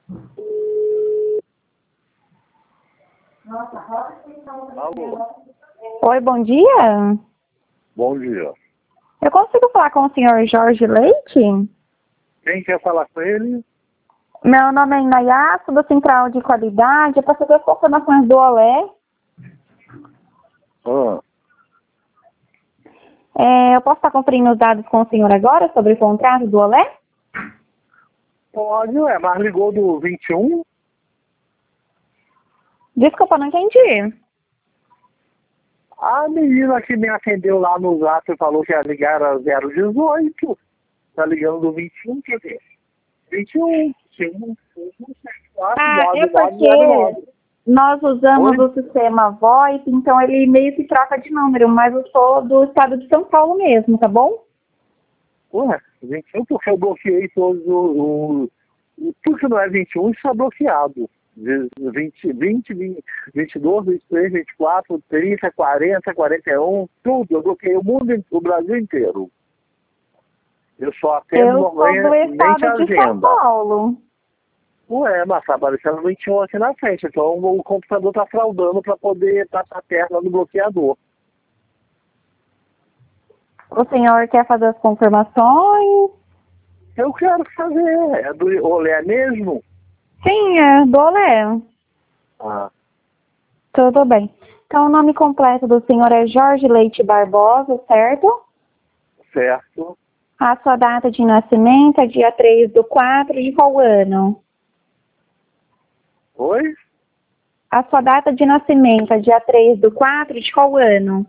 Alô, Oi, bom dia. bom dia. Eu consigo falar com o senhor Jorge Leite? Quem quer falar com ele? Meu nome é Inayasu, do Central de Qualidade. É para saber as confirmações do Olé. Ah, Eu posso estar conferindo os dados com o senhor agora sobre o contrato do Olé? pode, mas ligou do 21? Desculpa, não entendi. A menina que me atendeu lá no Zap falou que ia ligar era 018. Tá ligando do 21, quer dizer, 21, 174, É porque 9909. nós usamos Oi? o sistema VoIP, então ele meio que troca de número, mas eu sou do estado de São Paulo mesmo, tá bom? Ué, 21 porque eu bloqueei todos tudo que não é 21 está bloqueado. 20, 22, 23, 24, 30, 40, 41, tudo. Eu bloqueei o mundo, o Brasil inteiro. Eu só atendo Eu sou do normalmente estado de São agenda. Paulo. Ué, mas tá aparecendo 21 aqui na frente. Então o computador tá fraudando para poder passar a perna no bloqueador. O senhor quer fazer as confirmações? Eu quero fazer. É do Olé mesmo? Sim, é do Olé. Ah, Tudo bem. Então, o nome completo do senhor é Jorge Leite Barbosa, certo? certo. A sua data de nascimento é dia 3/4 de qual ano? Oi? A sua data de nascimento é dia 3/4 de qual ano?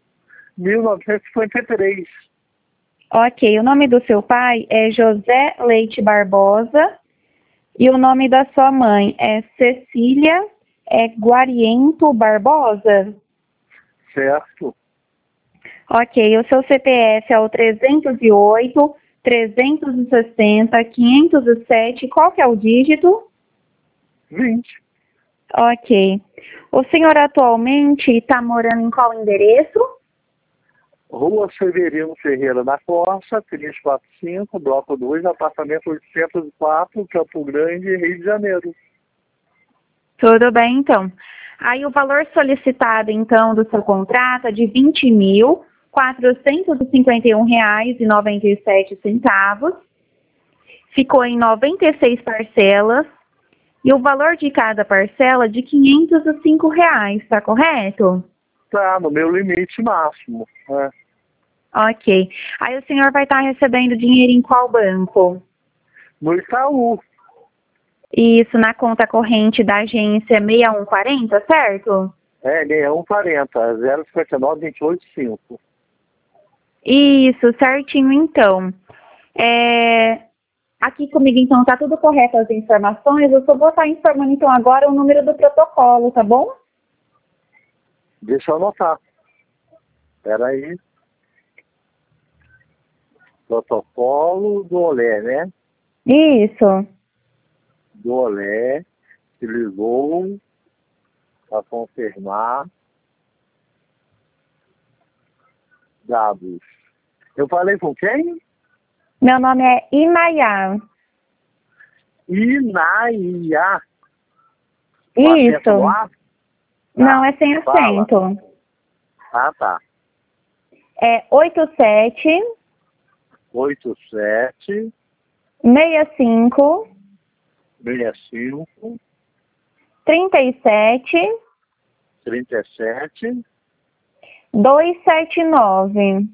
1953. Ok, o nome do seu pai é José Leite Barbosa e o nome da sua mãe é Cecília Guariento Barbosa. Certo. Ok, o seu CPF é o 308, 360, 507, qual que é o dígito? 20. Ok. O senhor atualmente está morando em qual endereço? Rua Severino Ferreira da Costa, 345, Bloco 2, apartamento 804, Campo Grande, Rio de Janeiro. Tudo bem, então. Aí o valor solicitado, então, do seu contrato é de R$ 20.451,97. Ficou em 96 parcelas. E o valor de cada parcela é de R$ 505, tá correto? Tá, no meu limite máximo. Né? Ok. Aí o senhor vai estar recebendo dinheiro em qual banco? No Itaú. Isso, na conta corrente da agência 6140, certo? É, 6140, 059 285. Isso, certinho então. Aqui comigo então tá tudo correto as informações, eu só vou estar informando então agora o número do protocolo, tá bom? Deixa eu anotar. Espera aí. Protocolo do Olé, né? Isso. Do Olé, que ligou para confirmar dados. Eu falei com quem? Meu nome é Imayá. Inaia. Com acento no Isso. ar? Não, Tá, é sem fala. acento. Ah, tá. É 87 87 65 65 37 37 279.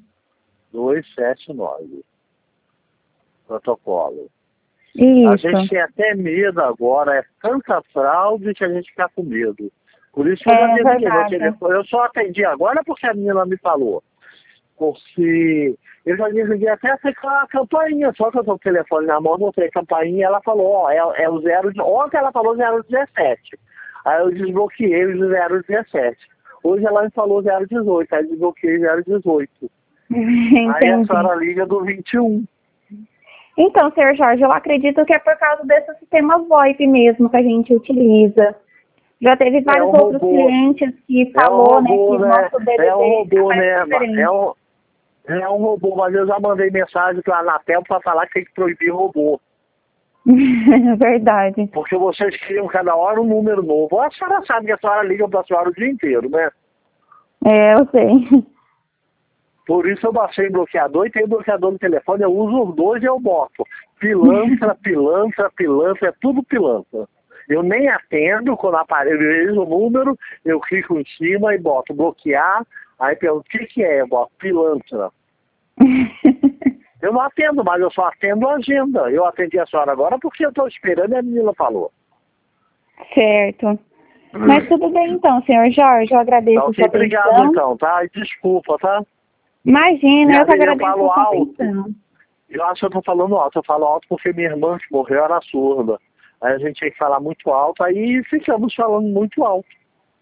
279. Protocolo. A gente Isso. tem até medo agora, é tanta fraude que a gente fica com medo. Por isso que eu já É desliguei meu verdade. telefone. Eu só atendi agora porque a menina me falou. Porque eu já desliguei até a campainha, só que eu tô com o telefone na mão, botei a campainha e ela falou, ó, é o 0... Ontem ela falou 017. Aí eu desbloqueei o 017. Hoje ela me falou 018, aí desbloqueei 018. Aí a Entendi. senhora liga do 21. Então, senhor Jorge, eu acredito que é por causa desse sistema VoIP mesmo que a gente utiliza. Já teve É vários um outros robô. clientes que É um falou, né, que robô, o né? nosso É um DDD robô, aparece né? diferente. É um robô, mas eu já mandei mensagem para a Anatel para falar que tem que proibir robô. Verdade. Porque vocês criam cada hora um número novo. A senhora sabe que a senhora liga para a senhora o dia inteiro, né? É, eu sei. Por isso eu baixei bloqueador e tenho bloqueador no telefone. Eu uso os dois e eu boto. Pilantra, pilantra, pilantra, é tudo pilantra. Eu nem atendo quando aparece, eu vejo o número, eu clico em cima e boto bloquear. Aí pergunto, o que é? Eu boto pilantra. Eu não atendo, mas eu só atendo a agenda. Eu atendi a senhora agora porque eu estou esperando e a menina falou. Certo. Mas tudo bem então, senhor Jorge, eu agradeço Então, a sua obrigado atenção. então, tá? E desculpa, tá? Imagina, eu que agradeço a falo sua alto. atenção. Eu acho que eu tô falando alto. Eu falo alto porque minha irmã que morreu era surda. Aí a gente tinha que falar muito alto, aí ficamos falando muito alto.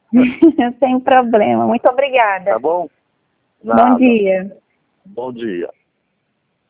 Sem problema. Muito obrigada. Tá bom? Bom Nada. dia. Bom dia.